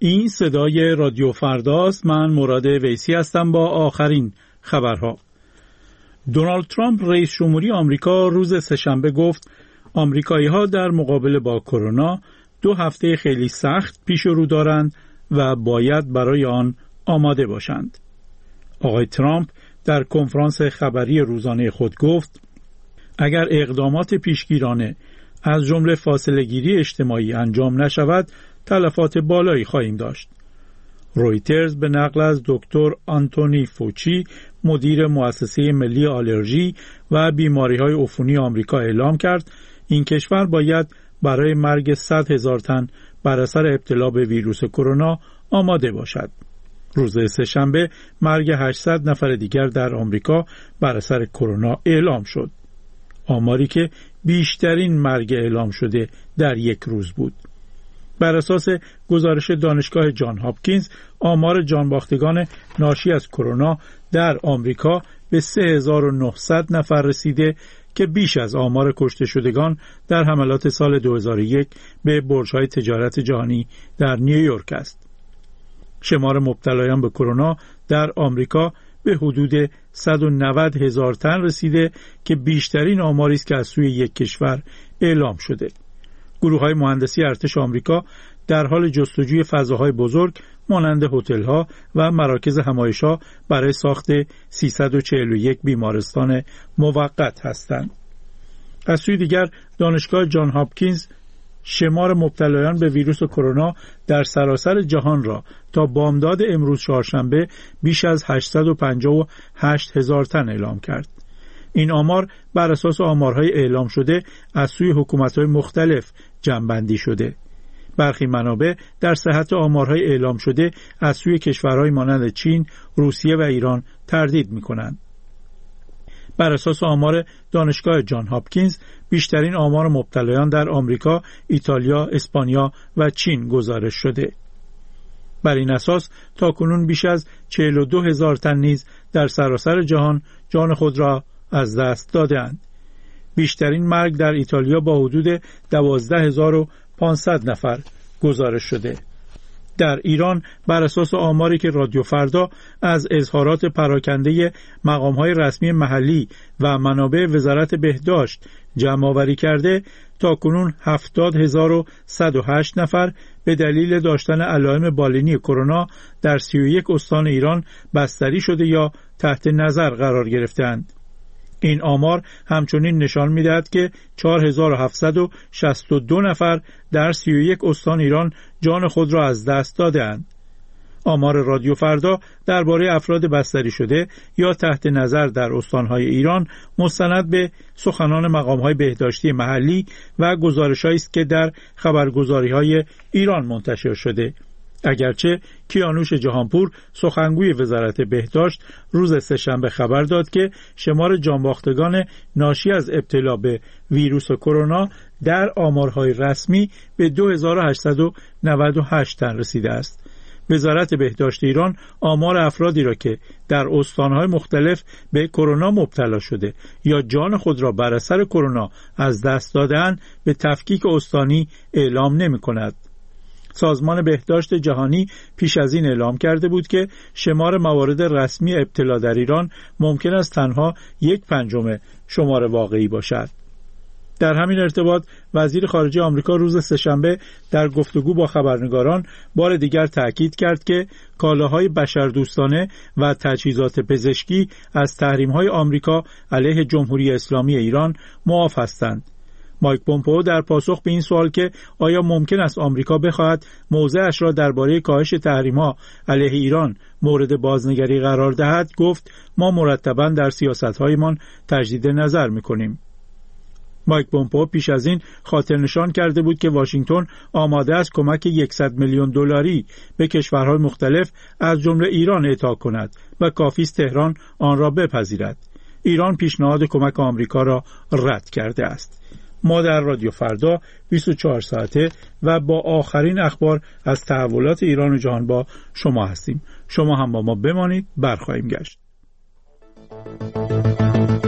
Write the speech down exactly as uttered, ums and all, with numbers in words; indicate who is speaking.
Speaker 1: این صدای رادیو فرداست. من مراد ویسی هستم با آخرین خبرها. دونالد ترامپ رئیس جمهوری آمریکا روز سه‌شنبه گفت آمریکایی‌ها در مقابله با کرونا دو هفته خیلی سخت پیش رو دارند و باید برای آن آماده باشند. آقای ترامپ در کنفرانس خبری روزانه خود گفت اگر اقدامات پیشگیرانه از جمله فاصله‌گیری اجتماعی انجام نشود تلفات بالایی خواهیم داشت. رویترز به نقل از دکتر آنتونی فوچی مدیر مؤسسه ملی آلرژی و بیماری‌های عفونی آمریکا اعلام کرد این کشور باید برای مرگ صد هزار تن بر اثر ابتلا به ویروس کرونا آماده باشد. روز سه‌شنبه مرگ هشتصد نفر دیگر در آمریکا بر اثر کرونا اعلام شد. آماری که بیشترین مرگ اعلام شده در یک روز بود. بر اساس گزارش دانشگاه جان هاپکینز آمار جانباختگان ناشی از کرونا در آمریکا به سه هزار و نهصد نفر رسیده که بیش از آمار کشته شدگان در حملات سال دو هزار و یک به برج‌های تجارت جهانی در نیویورک است. شمار مبتلایان به کرونا در آمریکا به حدود صد و نود هزار تن رسیده که بیشترین آماری است که از سوی یک کشور اعلام شده. گروه‌های مهندسی ارتش آمریکا در حال جستجوی فضاهای بزرگ مانند هتل‌ها و مراکز همایش‌ها برای ساخت سیصد و چهل و یک بیمارستان موقت هستند. از سوی دیگر دانشگاه جان هاپکینز شمار مبتلایان به ویروس کرونا در سراسر جهان را تا بامداد امروز چهارشنبه بیش از هشتصد و پنجاه و هشت هزار تن اعلام کرد. این آمار بر اساس آمارهای اعلام شده از سوی حکومت‌های مختلف جمع‌بندی شده. برخی منابع در صحت آمارهای اعلام شده از سوی کشورهای مانند چین، روسیه و ایران تردید می‌کنند. بر اساس آمار دانشگاه جان هاپکینز بیشترین آمار مبتلایان در آمریکا، ایتالیا، اسپانیا و چین گزارش شده. بر این اساس تاکنون بیش از چهل و دو هزار تن نیز در سراسر جهان جان خود را از دست دادند. بیشترین مرگ در ایتالیا با حدود دوازده هزار و پانصد نفر گزارش شده. در ایران بر اساس آماری که رادیو فردا از اظهارات پراکنده مقام‌های رسمی محلی و منابع وزارت بهداشت جمع آوری کرده تاکنون هفتاد هزار و صد و هشت نفر به دلیل داشتن علائم بالینی کرونا در سی و یک استان ایران بستری شده یا تحت نظر قرار گرفتند. این آمار همچنین نشان می‌دهد که چهار هزار و هفتصد و شصت و دو نفر در سی و یک استان ایران جان خود را از دست دادند. آمار رادیو فردا درباره افراد بستری شده یا تحت نظر در استان‌های ایران مستند به سخنان مقام‌های بهداشتی محلی و گزارش‌هایی است که در خبرگزاری‌های ایران منتشر شده. اگرچه کیانوش جهانپور سخنگوی وزارت بهداشت روز سه‌شنبه خبر داد که شمار جانباختگان ناشی از ابتلا به ویروس کرونا در آمارهای رسمی به دو هزار و هشتصد و نود و هشت تن رسیده است. وزارت بهداشت ایران آمار افرادی را که در استانهای مختلف به کرونا مبتلا شده یا جان خود را بر اثر کرونا از دست داده‌اند به تفکیک استانی اعلام نمی‌کند. سازمان بهداشت جهانی پیش از این اعلام کرده بود که شمار موارد رسمی ابتلا در ایران ممکن است تنها یک پنجم شمار واقعی باشد. در همین ارتباط وزیر خارجه آمریکا روز سه‌شنبه در گفتگو با خبرنگاران بار دیگر تأکید کرد که کالاهای بشردوستانه و تجهیزات پزشکی از تحریم‌های آمریکا علیه جمهوری اسلامی ایران معاف هستند. مایک پومپئو در پاسخ به این سوال که آیا ممکن است آمریکا بخواهد موضعش را درباره کاهش تحریم‌ها علیه ایران مورد بازنگری قرار دهد گفت ما مرتباً در سیاست‌هایمان تجدید نظر می‌کنیم. مایک پومپئو پیش از این خاطر نشان کرده بود که واشنگتن آماده است کمک صد میلیون دلاری به کشورهای مختلف از جمله ایران اعطا کند و کافی است تهران آن را بپذیرد. ایران پیشنهاد کمک آمریکا را رد کرده است. ما در رادیو فردا بیست و چهار ساعته و با آخرین اخبار از تحولات ایران و جهان با شما هستیم. شما هم با ما بمانید، برخواهیم گشت.